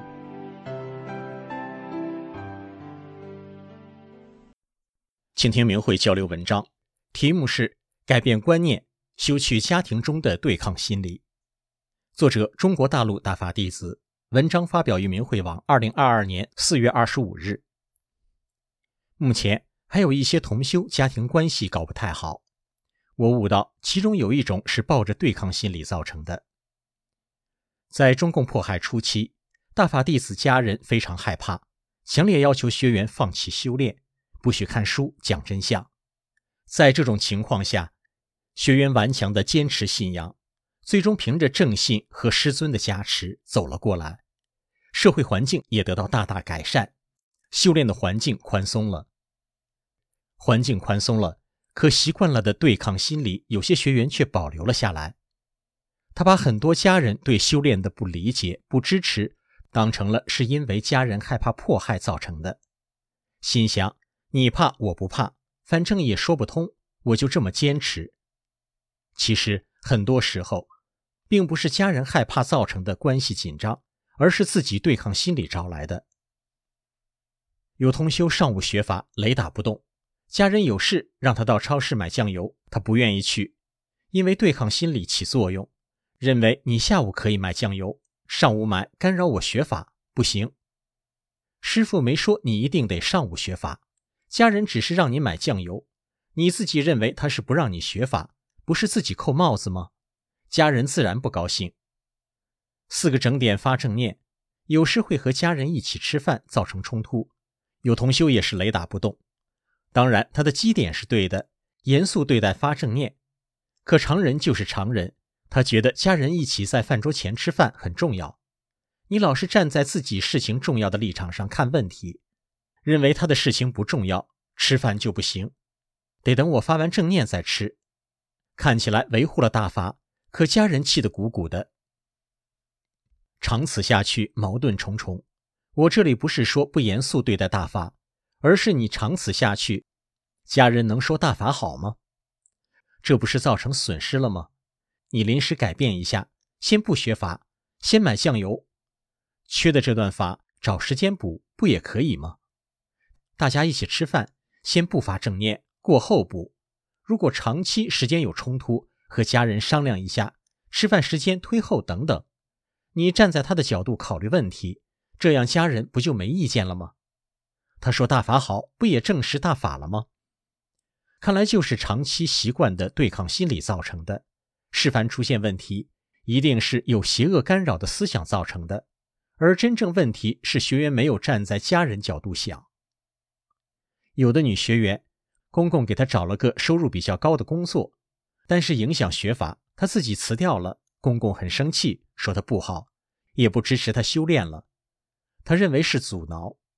请听明慧交流文章，题目是改变观念，修去家庭中的对抗心理。作者中国大陆大法弟子，文章发表于明慧网二零二二年四月二十五日。目前还有一些同修家庭关系搞不太好，我悟到其中有一种是抱着对抗心理造成的。在中共迫害初期，大法弟子家人非常害怕，强烈要求学员放弃修炼，不许看书讲真相。在这种情况下，学员顽强地坚持信仰，最终凭着正信和师尊的加持走了过来，社会环境也得到大大改善，修炼的环境宽松了。环境宽松了，可习惯了的对抗心理，有些学员却保留了下来。他把很多家人对修炼的不理解、不支持，当成了是因为家人害怕迫害造成的。心想，你怕我不怕，反正也说不通，我就这么坚持。其实很多时候，并不是家人害怕造成的关系紧张，而是自己对抗心理招来的。有同修上午学法，雷打不动，家人有事让他到超市买酱油，他不愿意去，因为对抗心理起作用，认为你下午可以买酱油，上午买干扰我学法，不行。师父没说你一定得上午学法，家人只是让你买酱油，你自己认为他是不让你学法，不是自己扣帽子吗？家人自然不高兴。四个整点发正念，有时会和家人一起吃饭造成冲突，有同修也是雷打不动。当然他的基点是对的，严肃对待发正念，可常人就是常人，他觉得家人一起在饭桌前吃饭很重要，你老是站在自己事情重要的立场上看问题，认为他的事情不重要，吃饭就不行，得等我发完正念再吃。看起来维护了大法，可家人气得鼓鼓的。长此下去，矛盾重重。我这里不是说不严肃对待大法，而是你长此下去，家人能说大法好吗？这不是造成损失了吗？你临时改变一下，先不学法，先买酱油，缺的这段法找时间补，不也可以吗？大家一起吃饭，先不发正念，过后补。如果长期时间有冲突，和家人商量一下，吃饭时间推后等等。你站在他的角度考虑问题，这样家人不就没意见了吗？他说大法好，不也证实大法了吗？看来就是长期习惯的对抗心理造成的，是凡出现问题，一定是有邪恶干扰的思想造成的，而真正问题是学员没有站在家人角度想。有的女学员，公公给她找了个收入比较高的工作，但是影响学法，她自己辞掉了，公公很生气，说她不好，也不支持她修炼了。她认为是阻挠，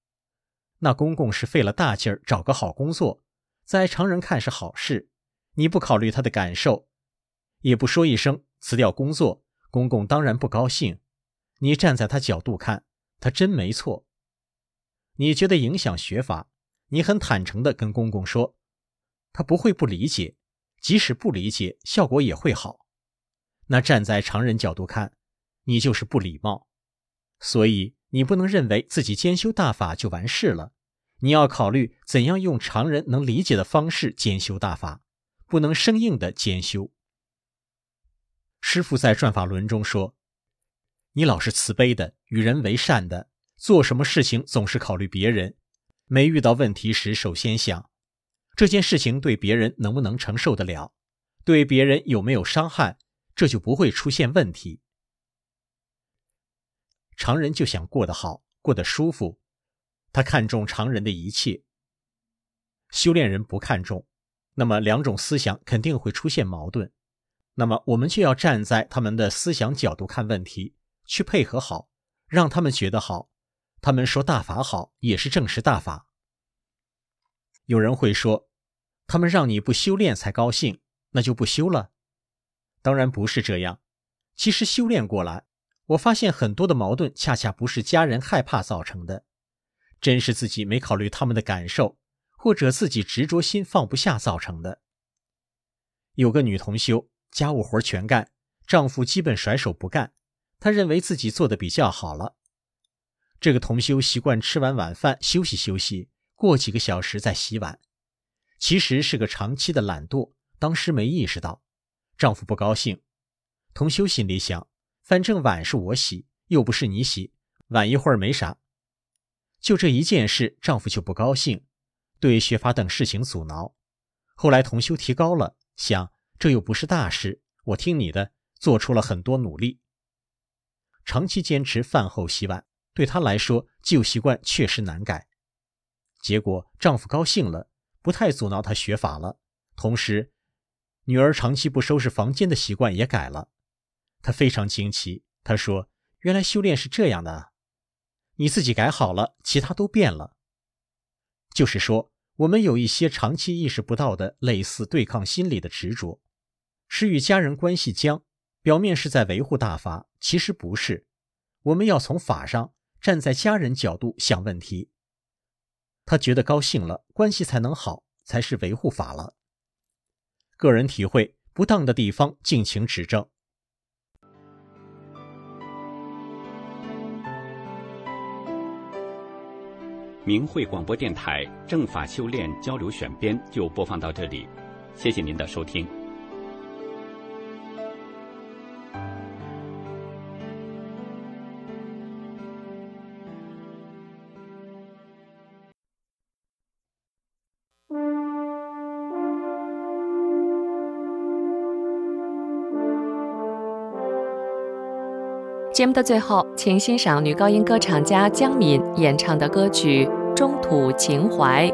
那公公是费了大劲儿找个好工作，在常人看是好事，你不考虑他的感受，也不说一声辞掉工作，公公当然不高兴。你站在他角度看，他真没错。你觉得影响学法，你很坦诚地跟公公说，他不会不理解，即使不理解，效果也会好。那站在常人角度看，你就是不礼貌。所以你不能认为自己兼修大法就完事了，你要考虑怎样用常人能理解的方式兼修大法，不能生硬的兼修。师父在转法轮中说，你老是慈悲的，与人为善的，做什么事情总是考虑别人，没遇到问题时首先想，这件事情对别人能不能承受得了，对别人有没有伤害，这就不会出现问题。常人就想过得好，过得舒服，他看重常人的一切。修炼人不看重，那么两种思想肯定会出现矛盾。那么我们就要站在他们的思想角度看问题，去配合好，让他们觉得好。他们说大法好，也是正是大法。有人会说，他们让你不修炼才高兴，那就不修了。当然不是这样。其实修炼过来，我发现很多的矛盾恰恰不是家人害怕造成的，真是自己没考虑他们的感受，或者自己执着心放不下造成的。有个女同修，家务活全干，丈夫基本甩手不干，她认为自己做得比较好了。这个同修习惯吃完晚饭休息休息，过几个小时再洗碗。其实是个长期的懒惰，当时没意识到。丈夫不高兴，同修心里想，反正碗是我洗，又不是你洗，晚一会儿没啥。就这一件事，丈夫就不高兴，对学法等事情阻挠。后来同修提高了，想这又不是大事，我听你的，做出了很多努力。长期坚持饭后洗碗，对她来说旧习惯确实难改。结果丈夫高兴了，不太阻挠她学法了，同时女儿长期不收拾房间的习惯也改了。她非常惊奇，她说，原来修炼是这样的，你自己改好了，其他都变了。就是说，我们有一些长期意识不到的类似对抗心理的执着，是与家人关系僵，表面是在维护大法，其实不是。我们要从法上站在家人角度想问题，他觉得高兴了，关系才能好，才是维护法了。个人体会，不当的地方尽情指正。 明慧广播电台正法修炼交流选编就播放到这里，谢谢您的收听。 节目的最后，请欣赏女高音歌唱家江敏演唱的歌曲《中土情怀》。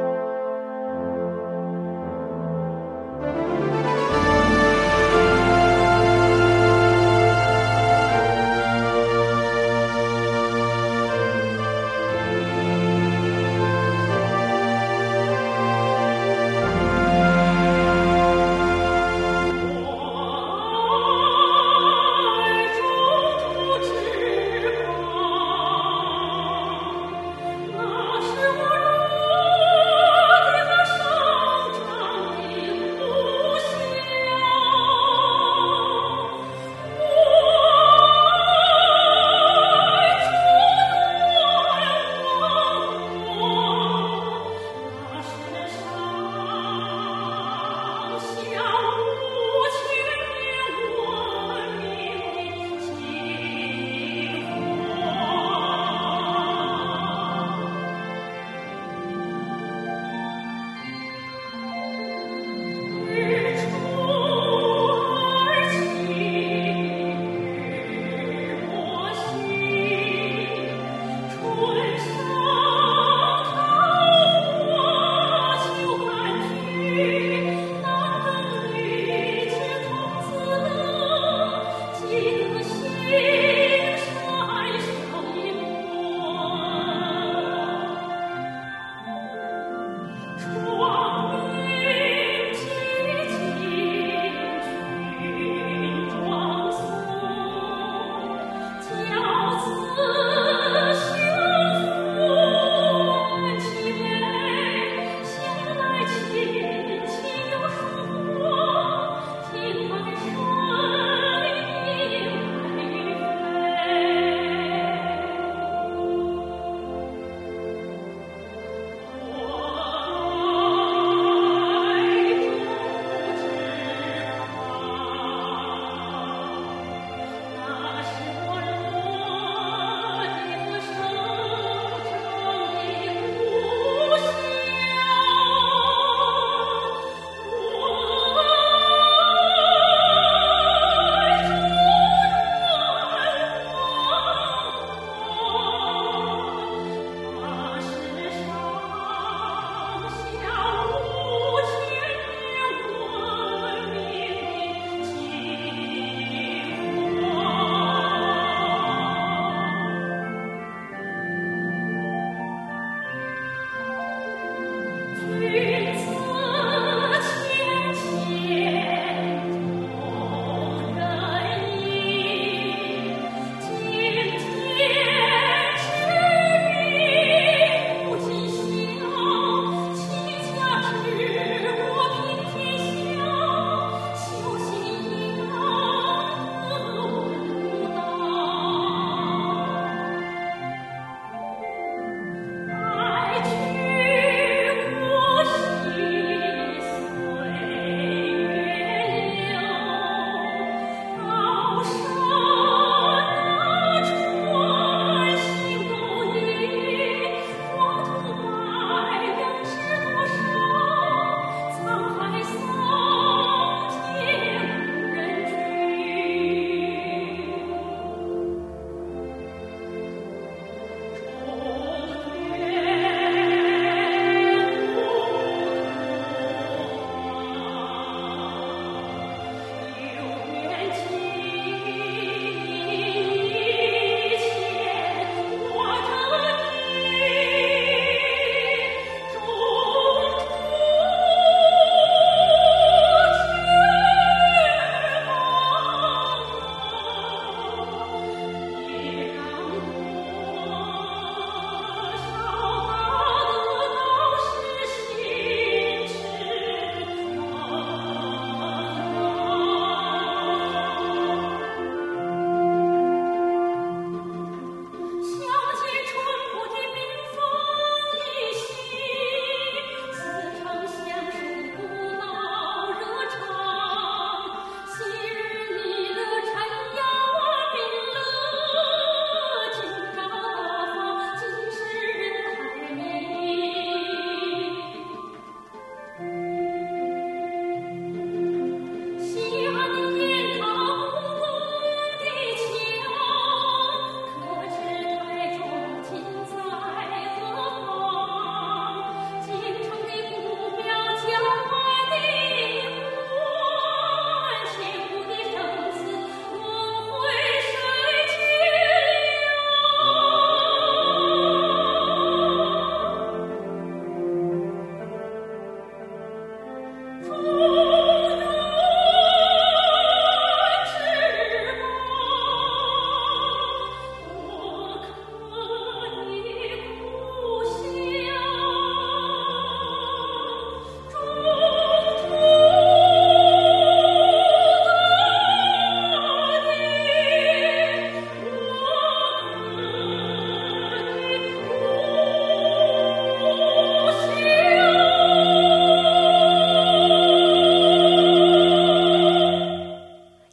那是我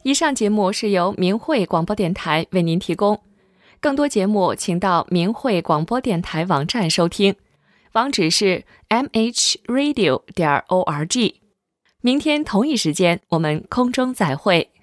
以上节目是由明慧广播电台为您提供，更多节目请到明慧广播电台网站收听，网址是 m h radio 点 org。明天同一时间，我们空中再会。